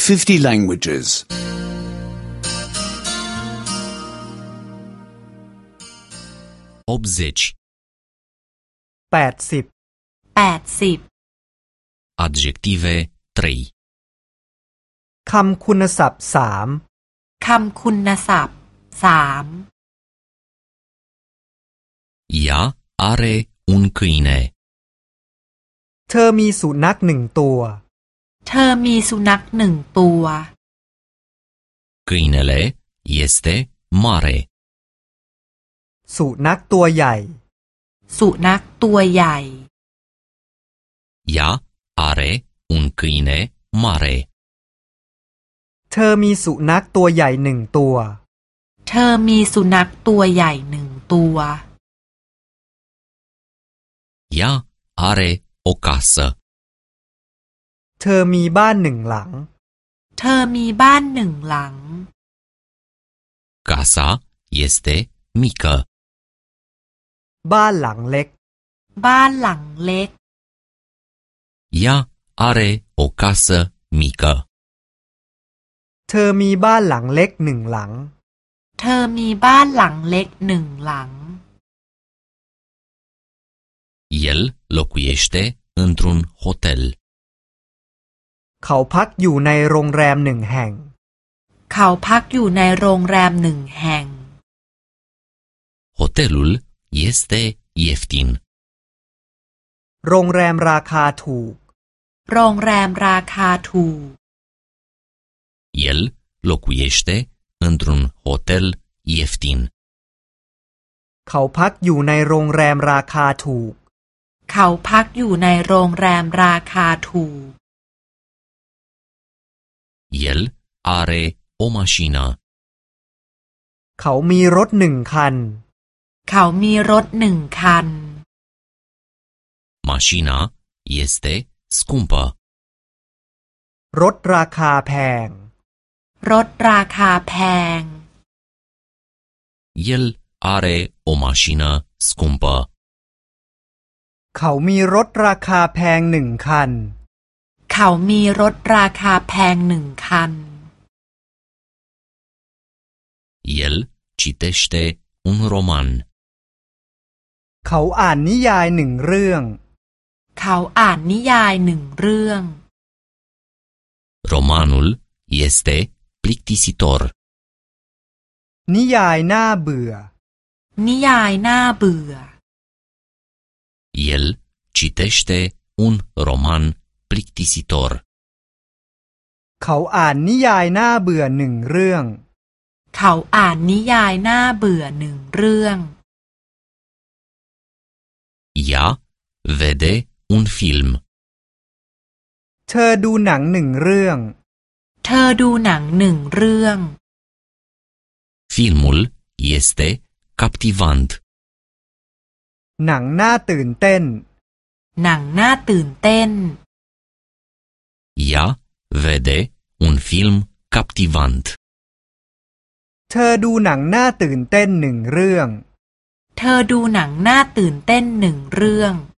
50 languages. 80. 80 Adjective 3. คำคุณศัพท์3 คำคุณศัพท์3 Ea are un câine. เธอมีสุนัข1 ตัวเธอมีสุนัข1 ตัว Câinele este mare. สุนัขตัวใหญ่สุนัขตัวใหญ่ Ea are un câine mare. เธอมีสุนัขตัวใหญ่1 ตัวเธอมีสุนัขตัวใหญ่1 ตัว Ea are o casă. เธอมีบ้าน1 หลังเธอมีบ้าน1 หลัง Casa este mică. บ้านหลังเล็กบ้านหลังเล็ก Ea are o casă mică. เธอมีบ้านหลังเล็ก1 หลังเธอมีบ้านหลังเล็ก1 หลัง El locuiește într-un hotel. เขาพักอยู่ในโรงแรม1 แห่งเขาพักอยู่ในโรงแรม1 แห่ง Hotelul este ieftin. โรงแรมราคาถูกโรงแรมราคาถูก El locuiește într-un hotel ieftin. เขาพักอยู่ในโรงแรมราคาถูกเขาพักอยู่ในโรงแรมราคาถูก El are o mașină. เขามีรถ1 คันเขามีรถ1 คัน Mașina este scumpă. รถราคาแพงรถราคาแพง El are o mașină scumpă. เขามีรถราคาแพง1 คันเขามีรถราคาแพง1 คัน El citește un roman. เขาอ่านนิยาย1 เรื่องเขาอ่านนิยาย1 เรื่อง Romanul este plictisitor. นิยายน่าเบื่อนิยายน่าเบื่อ El citește un roman plictisitor. เขาอ่านนิยายน่าเบื่อ1 เรื่องเขาอ่านนิยายน่าเบื่อ1 เรื่อง Ea vede un film. เธอดูหนัง1 เรื่องเธอดูหนัง1 เรื่อง Filmul este captivant. หนังน่าตื่นเต้นหนังน่าตื่นเต้น Ea vede un film captivant. เธอดูหนังน่าตื่นเต้น1 เรื่องเธอดูหนังน่าตื่นเต้น1 เรื่อง